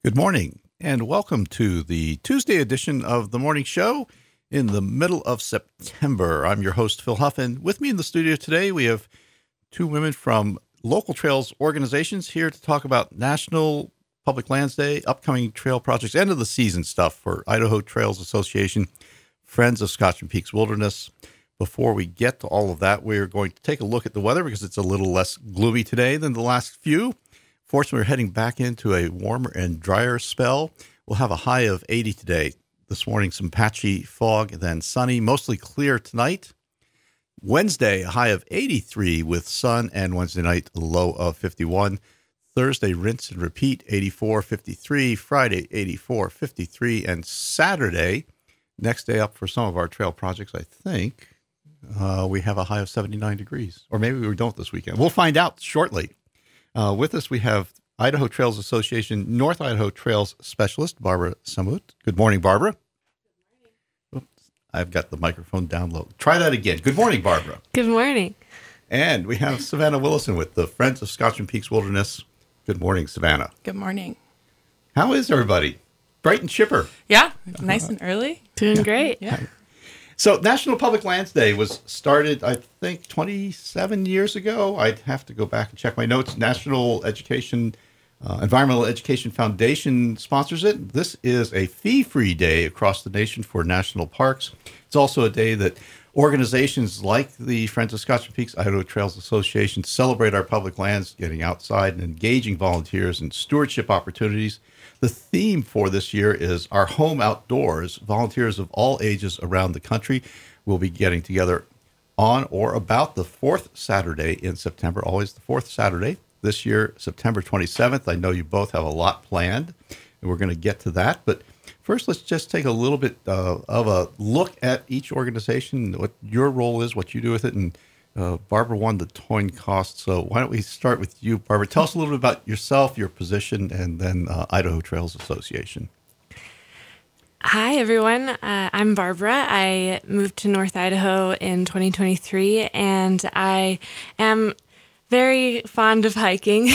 Good morning, and welcome to the Tuesday edition of The Morning Show in the middle of September. I'm your host, Phil Huff, and with me in the studio today, we have two women from local trails organizations here to talk about National Public Lands Day, upcoming trail projects, end of the season stuff for Idaho Trails Association, Friends of Scotch Peaks Wilderness. Before we get to all of that, we're going to take a look at the weather because it's a little less gloomy today than the last few. Fortunately, we're heading back into a warmer and drier spell. We'll have a high of 80 today. This morning, some patchy fog, then sunny, mostly clear tonight. Wednesday, a high of 83 with sun, and Wednesday night, a low of 51. Thursday, rinse and repeat, 84, 53. Friday, 84, 53. And Saturday, next day up for some of our trail projects, I think, we have a high of 79 degrees. Or maybe we don't this weekend. We'll find out shortly. With us, we have Idaho Trails Association North Idaho Trails Specialist, Barbara Samut. Good morning, Barbara. Good morning. Oops, I've got the microphone down low. Try that again. Good morning, Barbara. Good morning. And we have Savannah Willison with the Friends of Scotch Peaks Wilderness. Good morning, Savannah. Good morning. How is everybody? Bright and chipper. Yeah, nice and early. Doing great. Yeah. So National Public Lands Day was started, I think, 27 years ago. I'd have to go back and check my notes. National Education, Environmental Education Foundation sponsors it. This is a fee-free day across the nation for national parks. It's also a day that organizations like the Friends of Scotch Peaks Idaho Trails Association celebrate our public lands, getting outside and engaging volunteers in stewardship opportunities. The theme for this year is Our Home Outdoors. Volunteers of all ages around the country will be getting together on or about the fourth Saturday in September, always the fourth Saturday. This year, September 27th. I know you both have a lot planned, and we're going to get to that. But first, let's just take a little bit of a look at each organization, what your role is, what you do with it. And Barbara won the coin cost. So why don't we start with you, Barbara? Tell us a little bit about yourself, your position, and then Idaho Trails Association. Hi, everyone. I'm Barbara. I moved to North Idaho in 2023, and I am very fond of hiking.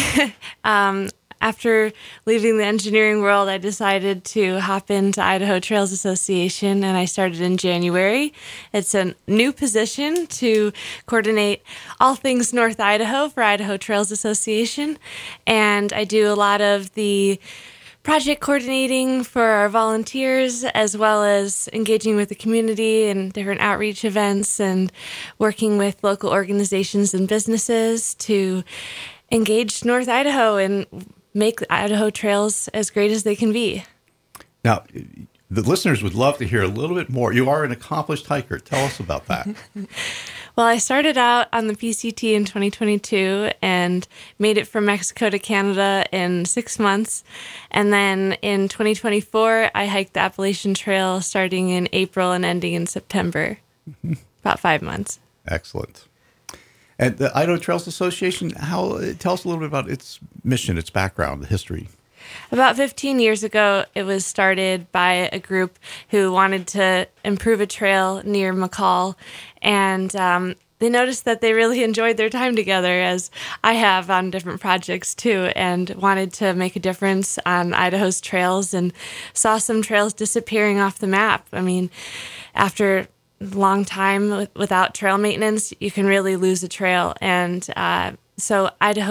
After leaving the engineering world, I decided to hop into Idaho Trails Association, and I started in January. It's a new position to coordinate all things North Idaho for Idaho Trails Association, and I do a lot of the project coordinating for our volunteers, as well as engaging with the community and different outreach events and working with local organizations and businesses to engage North Idaho and make Idaho trails as great as they can be. Now, the listeners would love to hear a little bit more. You are an accomplished hiker. Tell us about that. Well, I started out on the PCT in 2022 and made it from Mexico to Canada in 6 months. And then in 2024, I hiked the Appalachian Trail starting in April and ending in September. About 5 months. Excellent. And the Idaho Trails Association, tell us a little bit about its mission, its background, the history. About 15 years ago, it was started by a group who wanted to improve a trail near McCall, and they noticed that they really enjoyed their time together, as I have on different projects too, and wanted to make a difference on Idaho's trails and saw some trails disappearing off the map. I mean, after long time without trail maintenance, you can really lose a trail. And so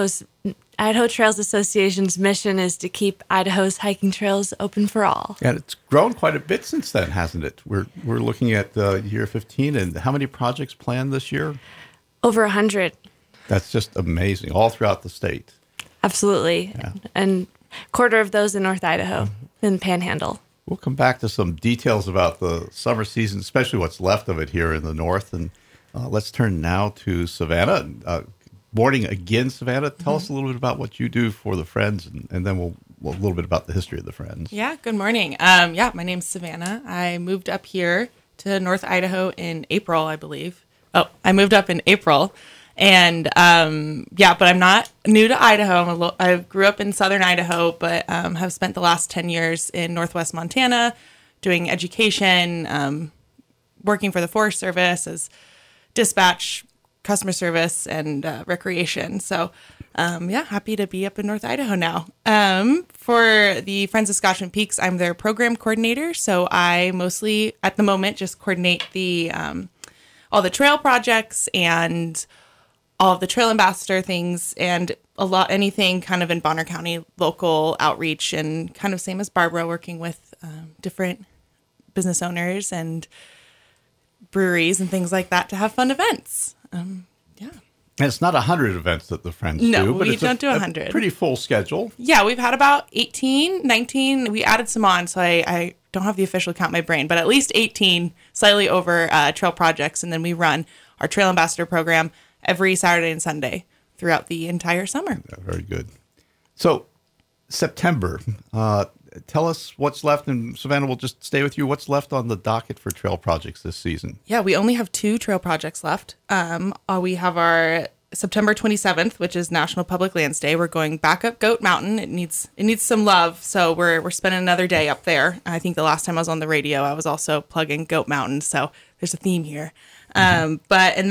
Idaho Trails Association's mission is to keep Idaho's hiking trails open for all. And it's grown quite a bit since then, hasn't it? We're looking at year 15, and how many projects planned this year? Over 100. That's just amazing, all throughout the state. Absolutely. Yeah. And a quarter of those in North Idaho, in Panhandle. We'll come back to some details about the summer season, especially what's left of it here in the north. And let's turn now to Savannah. Morning again, Savannah. Tell us a little bit about what you do for the Friends, and then we'll a little bit about the history of the Friends. Yeah, good morning. My name's Savannah. I moved up here to North Idaho in April, I believe. Oh, I moved up in April. And but I'm not new to Idaho. I grew up in southern Idaho, but have spent the last 10 years in northwest Montana doing education, working for the Forest Service as dispatch, customer service, and recreation. So Happy to be up in North Idaho now. For the Friends of Scotchman Peaks, I'm their program coordinator. So I mostly, at the moment, just coordinate the all the trail projects and all of the trail ambassador things and anything kind of in Bonner County local outreach, and kind of same as Barbara, working with different business owners and breweries and things like that to have fun events. And it's not 100 events that the Friends No, do, but we it's don't do a 100. pretty full schedule. Yeah, we've had about 18, 19. We added some on, so I don't have the official count in my brain, but at least 18 slightly over trail projects. And then we run our Trail Ambassador program every Saturday and Sunday throughout the entire summer. Yeah, very good. So September, tell us what's left, and Savannah will just stay with you. What's left on the docket for trail projects this season? Yeah, we only have 2 trail projects left. We have our September 27th, which is National Public Lands Day. We're going back up Goat Mountain. It needs some love, so we're spending another day up there. I think the last time I was on the radio, I was also plugging Goat Mountain, so there's a theme here. On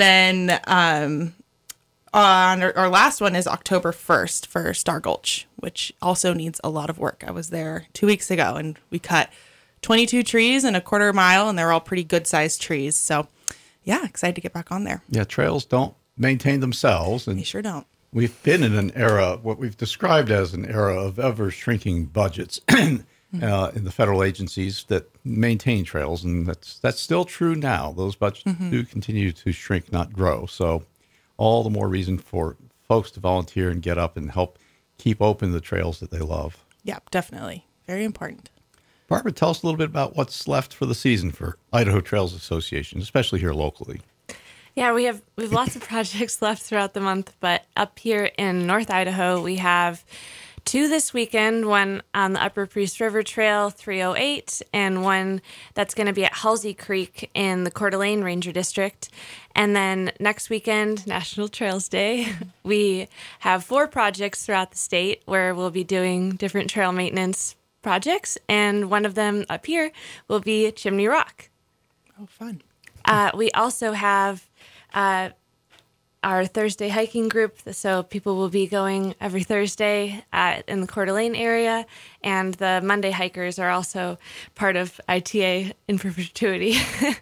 our last one is October 1st for Star Gulch, which also needs a lot of work. I was there 2 weeks ago, and we cut 22 trees in a quarter mile, and they're all pretty good-sized trees. So, yeah, excited to get back on there. Yeah, trails don't maintain themselves. And They sure don't. we've been in an era, what we've described as an era of ever-shrinking budgets in the federal agencies that maintain trails, and that's still true now. Those budgets do continue to shrink, not grow. So all the more reason for folks to volunteer and get up and help keep open the trails that they love. Yeah, definitely. Very important. Barbara, tell us a little bit about what's left for the season for Idaho Trails Association, especially here locally. Yeah, we have lots of projects left throughout the month, but up here in North Idaho, we have 2 this weekend, one on the Upper Priest River Trail 308, and one that's going to be at Halsey Creek in the Coeur d'Alene Ranger District. And then next weekend, National Trails Day, we have 4 projects throughout the state where we'll be doing different trail maintenance projects, and one of them up here will be Chimney Rock. Oh, fun. We also have our Thursday hiking group, so people will be going every Thursday in the Coeur d'Alene area, and the Monday hikers are also part of ITA in perpetuity.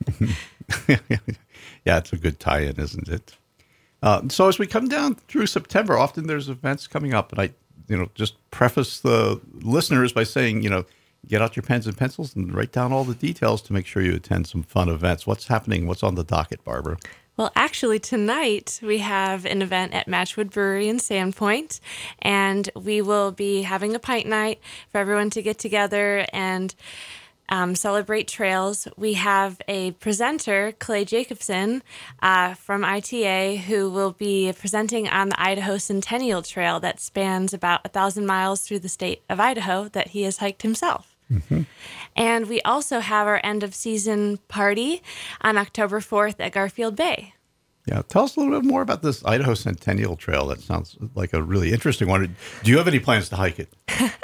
Yeah, it's a good tie-in, isn't it? So as we come down through September, often there's events coming up, and I just preface the listeners by saying, get out your pens and pencils and write down all the details to make sure you attend some fun events. What's happening? What's on the docket, Barbara? Well, actually, tonight we have an event at Matchwood Brewery in Sandpoint, and we will be having a pint night for everyone to get together and celebrate trails. We have a presenter, Clay Jacobson, from ITA, who will be presenting on the Idaho Centennial Trail that spans about 1,000 miles through the state of Idaho that he has hiked himself. Mm-hmm. And we also have our end of season party on October 4th at Garfield Bay. Yeah, tell us a little bit more about this Idaho Centennial Trail. That sounds like a really interesting one. Do you have any plans to hike it?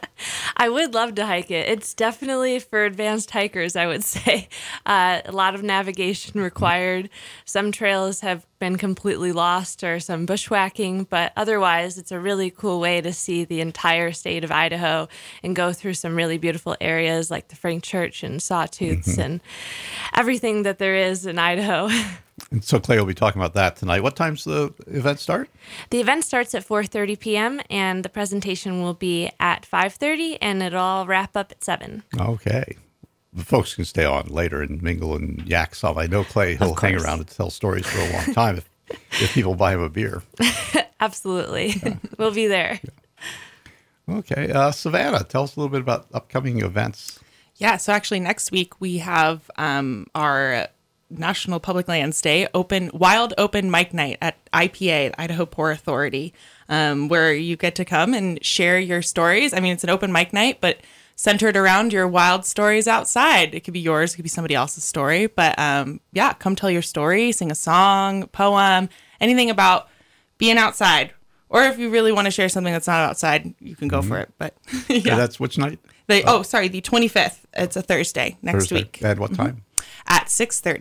I would love to hike it. It's definitely for advanced hikers, I would say. A lot of navigation required. Some trails have been completely lost or some bushwhacking, but otherwise it's a really cool way to see the entire state of Idaho and go through some really beautiful areas like the Frank Church and Sawtooths and everything that there is in Idaho. And so Clay will be talking about that tonight. What time's the event start? The event starts at 4:30 p.m. and the presentation will be at 5:30, and it'll all wrap up at 7. Okay. The folks can stay on later and mingle and yak some. I know Clay, he'll hang around and tell stories for a long time if people buy him a beer. Absolutely. Yeah. We'll be there. Yeah. Okay. Savannah, tell us a little bit about upcoming events. Yeah, so actually next week we have our National Public Lands Day wild open mic night at IPA, Idaho Poor Authority, where you get to come and share your stories. I mean, it's an open mic night, but centered around your wild stories outside. It could be yours, it could be somebody else's story, but come tell your story, sing a song, poem, anything about being outside. Or if you really want to share something that's not outside, you can go for it. But yeah, that's which night? The 25th. It's a Thursday next week. At what time? At 6:30.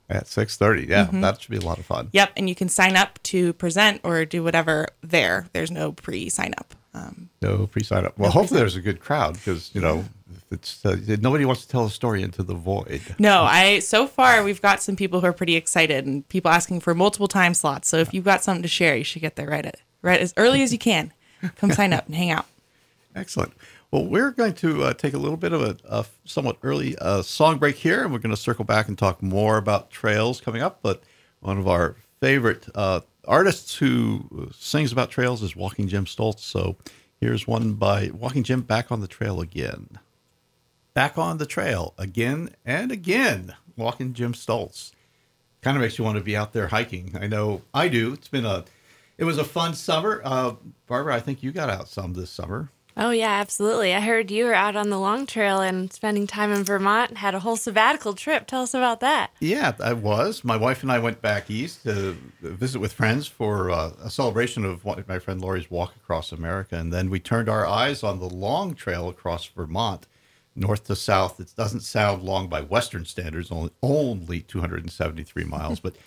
At 6:30. Yeah, that should be a lot of fun. Yep, and you can sign up to present or do whatever there. There's no pre-sign up. No pre-sign up. Well, hopefully there's a good crowd because, it's nobody wants to tell a story into the void. No, so far we've got some people who are pretty excited and people asking for multiple time slots. So if you've got something to share, you should get there right as early as you can. Come sign up and hang out. Excellent. Well, we're going to take a little bit of a somewhat early song break here, and we're going to circle back and talk more about trails coming up. But one of our favorite artists who sings about trails is Walking Jim Stoltz. So here's one by Walking Jim, Back on the Trail Again. Back on the trail again and again, Walking Jim Stoltz. Kind of makes you want to be out there hiking. I know I do. It was a fun summer. Barbara, I think you got out some this summer. Oh, yeah, absolutely. I heard you were out on the Long Trail and spending time in Vermont and had a whole sabbatical trip. Tell us about that. Yeah, I was. My wife and I went back east to visit with friends for a celebration of my friend Lori's Walk Across America. And then we turned our eyes on the Long Trail across Vermont, north to south. It doesn't sound long by Western standards, only 273 miles, but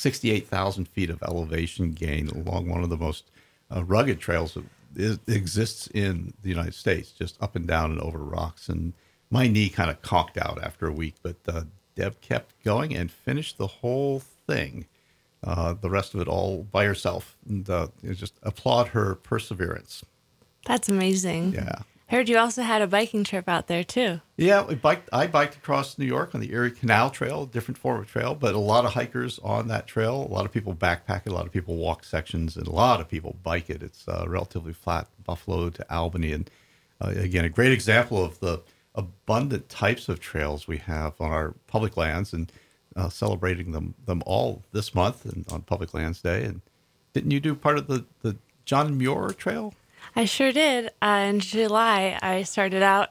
68,000 feet of elevation gain along one of the most rugged trails that exists in the United States, just up and down and over rocks. And my knee kind of conked out after a week, but Deb kept going and finished the whole thing, the rest of it all by herself. And just applaud her perseverance. That's amazing. Yeah. Heard you also had a biking trip out there, too. Yeah, I biked across New York on the Erie Canal Trail, a different form of trail, but a lot of hikers on that trail. A lot of people backpack it, a lot of people walk sections, and a lot of people bike it. It's relatively flat, Buffalo to Albany. And again, a great example of the abundant types of trails we have on our public lands, and celebrating them all this month and on Public Lands Day. And didn't you do part of the John Muir Trail? I sure did. In July, I started out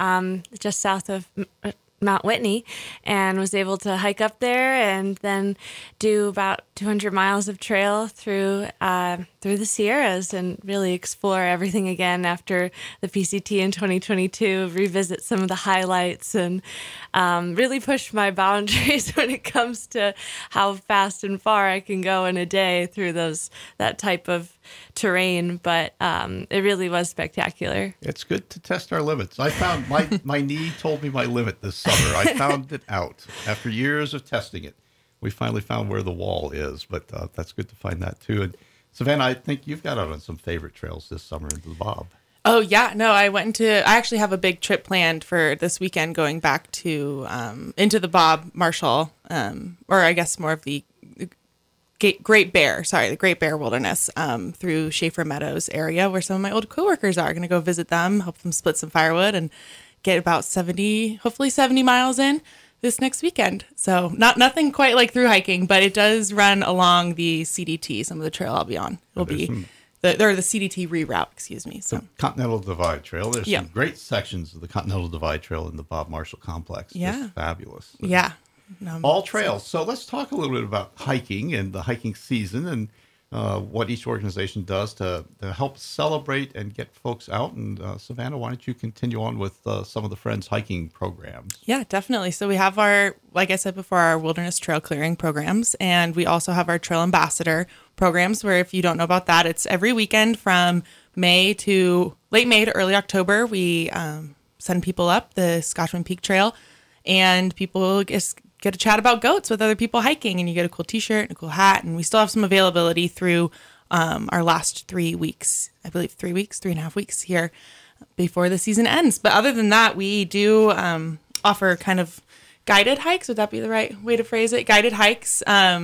just south of Mount Whitney and was able to hike up there and then do about 200 miles of trail through the Sierras and really explore everything again after the PCT in 2022, revisit some of the highlights and really push my boundaries when it comes to how fast and far I can go in a day through that type of terrain. But it really was spectacular. It's good to test our limits. I found my knee told me my limit this summer. I found it out after years of testing it. We finally found where the wall is, but that's good to find that too. And Savannah, I think you've got out on some favorite trails this summer into the Bob. Oh yeah, no, I actually have a big trip planned for this weekend, going back to into the Bob Marshall, or I guess more of the Great Bear Wilderness, through Schaefer Meadows area, where some of my old coworkers are. Going to go visit them, help them split some firewood, and get about 70 miles in this next weekend. So nothing quite like through hiking, but it does run along the CDT, some of the trail I'll be on. It'll be the CDT reroute, excuse me. So the Continental Divide Trail. There's some great sections of the Continental Divide Trail in the Bob Marshall complex. Yeah. Just fabulous. Yeah. All trails. So let's talk a little bit about hiking and the hiking season and what each organization does to help celebrate and get folks out. And Savannah, why don't you continue on with some of the Friends hiking programs? Yeah, definitely. So we have our, like I said before, our wilderness trail clearing programs, and we also have our trail ambassador programs, where if you don't know about that, it's every weekend from late May to early October. We send people up the Scotchman Peak Trail, and people get to chat about goats with other people hiking, and you get a cool t-shirt and a cool hat. And we still have some availability through our last 3 weeks, I believe 3.5 weeks here before the season ends. But other than that, we do offer kind of guided hikes. Would that be the right way to phrase it? Guided hikes,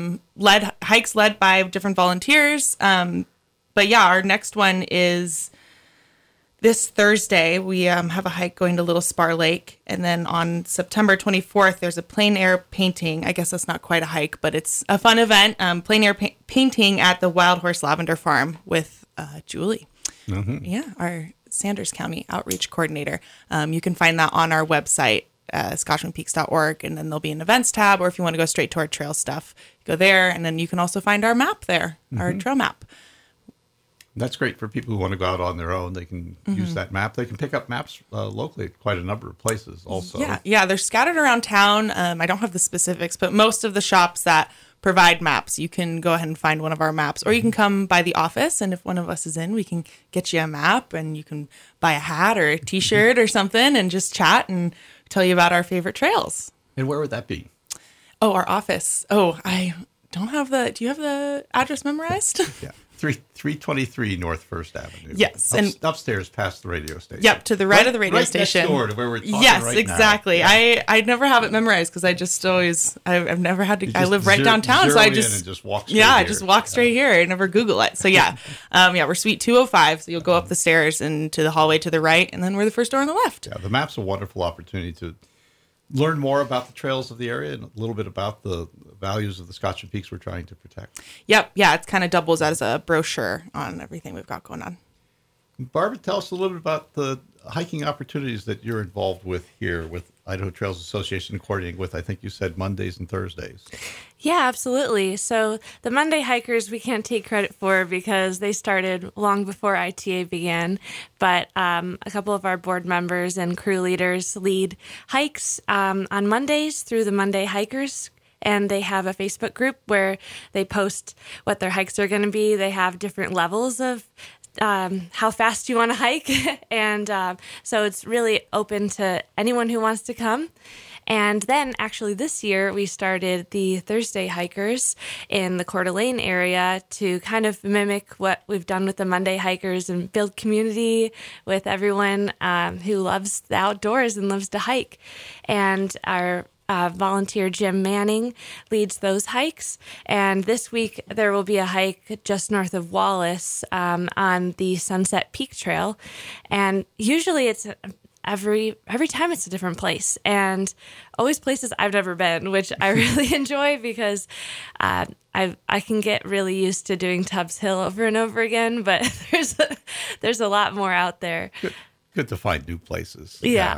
led by different volunteers. But yeah, our next one is this Thursday. We have a hike going to Little Spar Lake. And then on September 24th, there's a plein air painting. I guess that's not quite a hike, but it's a fun event. Plein air painting at the Wild Horse Lavender Farm with Julie. Mm-hmm. Yeah, our Sanders County Outreach Coordinator. You can find that on our website, scotchmanpeaks.org, and then there'll be an events tab, or if you want to go straight to our trail stuff, go there. And then you can also find our map there, our trail map. That's great for people who want to go out on their own. They can use that map. They can pick up maps locally at quite a number of places also. Yeah, they're scattered around town. I don't have the specifics, but most of the shops that provide maps, you can go ahead and find one of our maps, or you can come by the office, and if one of us is in, we can get you a map, and you can buy a hat or a T-shirt or something and just chat and tell you about our favorite trails. And where would that be? Oh, our office. Oh, I don't have do you have the address memorized? Yeah. 323 North First Avenue. Yes. And upstairs past the radio station. Yep, to the right of the radio station. Next door to where we're talking yes, exactly. Now. Yeah. I never have it memorized because I just always, I've never had to, I live right downtown. So I just walk straight here. I just walk straight here. I never Google it. So yeah. We're Suite 205. So you'll go up the stairs and to the hallway to the right, and then we're the first door on the left. Yeah, the map's a wonderful opportunity to learn more about the trails of the area and a little bit about the values of the Scotch Peaks we're trying to protect. Yep. Yeah. It kind of doubles as a brochure on everything we've got going on. Barbara, tell us a little bit about the hiking opportunities that you're involved with here with Idaho Trails Association, coordinating with, I think you said, Mondays and Thursdays. Yeah, absolutely. So the Monday hikers we can't take credit for because they started long before ITA began, but a couple of our board members and crew leaders lead hikes on Mondays through the Monday Hikers. And they have a Facebook group where they post what their hikes are going to be. They have different levels of how fast you want to hike. And so it's really open to anyone who wants to come. And then actually this year we started the Thursday hikers in the Coeur d'Alene area to kind of mimic what we've done with the Monday hikers and build community with everyone who loves the outdoors and loves to hike. And our volunteer Jim Manning leads those hikes, and this week there will be a hike just north of Wallace on the Sunset Peak Trail, and usually it's every time it's a different place, and always places I've never been, which I really enjoy because I can get really used to doing Tubbs Hill over and over again, but there's a lot more out there. Good to find new places. Yeah.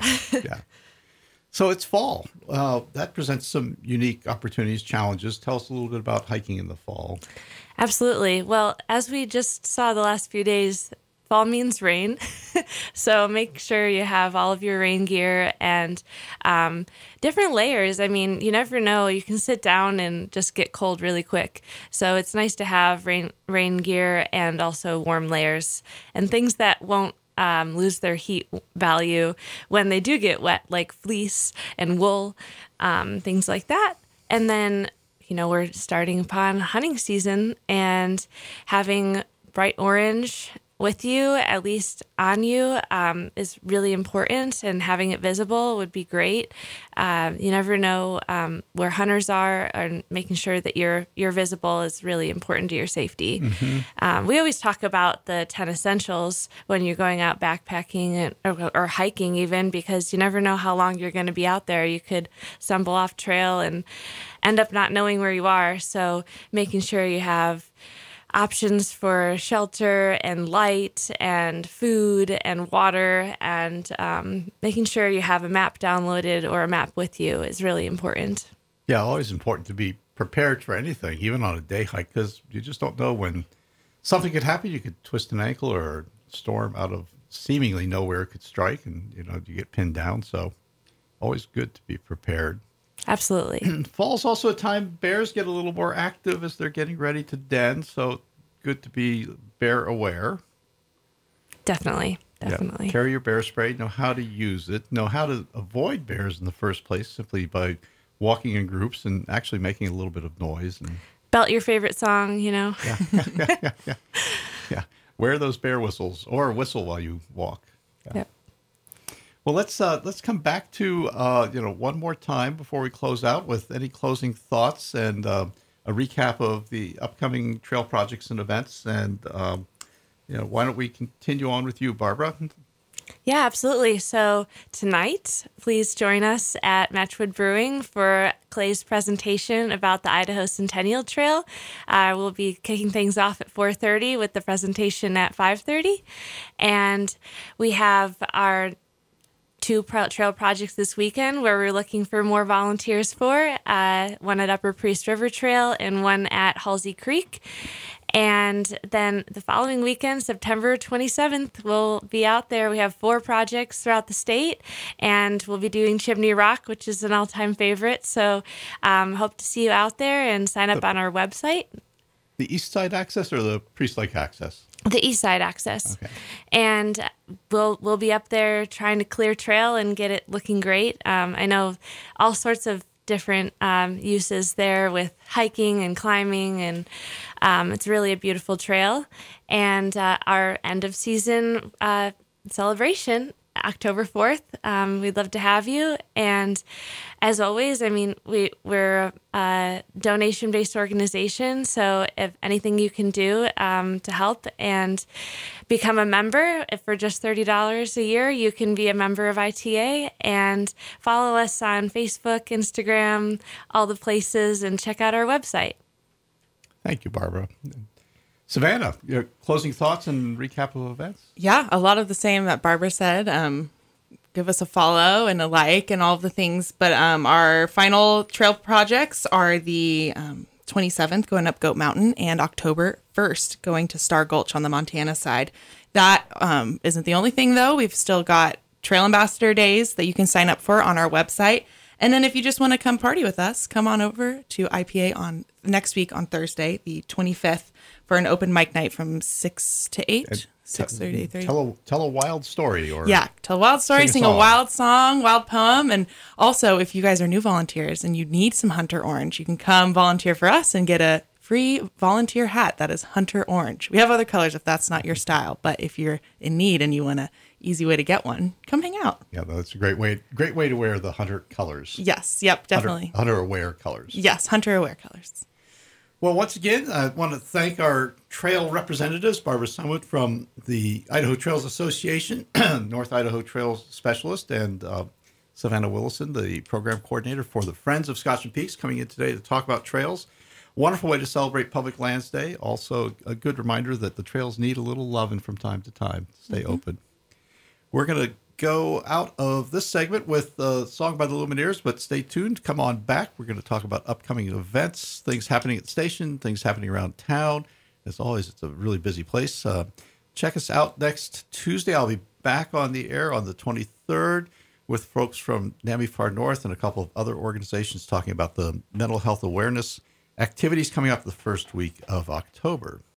So it's fall. That presents some unique opportunities, challenges. Tell us a little bit about hiking in the fall. Absolutely. Well, as we just saw the last few days, fall means rain. So make sure you have all of your rain gear and different layers. I mean, you never know. You can sit down and just get cold really quick. So it's nice to have rain gear and also warm layers and things that won't lose their heat value when they do get wet, like fleece and wool, things like that. And then, we're starting upon hunting season, and having bright orange with you, at least on you, is really important, and having it visible would be great. You never know where hunters are, and making sure that you're visible is really important to your safety. Mm-hmm. We always talk about the 10 essentials when you're going out backpacking or hiking even, because you never know how long you're going to be out there. You could stumble off trail and end up not knowing where you are. So making sure you have options for shelter and light and food and water, and making sure you have a map downloaded or a map with you is really important. Yeah, always important to be prepared for anything, even on a day hike, because you just don't know when something could happen. You could twist an ankle, or a storm out of seemingly nowhere could strike, and you get pinned down. So always good to be prepared. Absolutely. Fall's also a time bears get a little more active as they're getting ready to den, so good to be bear aware. Definitely. Yeah. Carry your bear spray, know how to use it, know how to avoid bears in the first place simply by walking in groups and actually making a little bit of noise. And belt your favorite song, Yeah. Wear those bear whistles, or whistle while you walk. Yeah. Yep. Well, let's come back to one more time before we close out with any closing thoughts and a recap of the upcoming trail projects and events. And why don't we continue on with you, Barbara? Yeah, absolutely. So tonight, please join us at Matchwood Brewing for Clay's presentation about the Idaho Centennial Trail. We'll be kicking things off at 4:30 with the presentation at 5:30. And we have our 2 trail projects this weekend where we're looking for more volunteers for, one at Upper Priest River Trail and one at Halsey Creek. And then the following weekend, September 27th, we'll be out there. We have 4 projects throughout the state, and we'll be doing Chimney Rock, which is an all-time favorite. So hope to see you out there, and sign up on our website. The East Side Access or the Priest Lake Access? The East Side Access. Okay. And we'll be up there trying to clear trail and get it looking great. I know all sorts of different uses there with hiking and climbing, and it's really a beautiful trail. And our end of season celebration, October 4th. We'd love to have you. And as always, I mean, we're a donation-based organization. So if anything you can do to help and become a member, if for just $30 a year, you can be a member of ITA, and follow us on Facebook, Instagram, all the places, and check out our website. Thank you, Barbara. Savannah, your closing thoughts and recap of events? Yeah, a lot of the same that Barbara said. Give us a follow and a like and all of the things. But our final trail projects are the 27th going up Goat Mountain, and October 1st going to Star Gulch on the Montana side. That isn't the only thing, though. We've still got Trail Ambassador Days that you can sign up for on our website. And then if you just want to come party with us, come on over to IPA on next week on Thursday, the 25th, for an open mic night from 6 to 8, 6:30 to 8:30. Tell a wild story. Tell a wild story, sing a song. wild song, wild poem. And also, if you guys are new volunteers and you need some Hunter Orange, you can come volunteer for us and get a free volunteer hat that is Hunter Orange. We have other colors if that's not your style, but if you're in need and you want an easy way to get one, come hang out. Yeah, that's a great way to wear the Hunter colors. Yes, yep, definitely. Hunter aware colors. Yes, Hunter aware colors. Well, once again, I want to thank our trail representatives, Barbara Sumwood from the Idaho Trails Association, North Idaho Trails Specialist, and Savannah Willison, the program coordinator for the Friends of Scotch and Peaks, coming in today to talk about trails. Wonderful way to celebrate Public Lands Day. Also, a good reminder that the trails need a little loving from time to time. Stay open. We're going to go out of this segment with a song by the Lumineers, but stay tuned. Come on back. We're going to talk about upcoming events, things happening at the station, things happening around town. As always, it's a really busy place. Check us out next Tuesday. I'll be back on the air on the 23rd with folks from NAMI Far North and a couple of other organizations talking about the mental health awareness activities coming up the first week of October.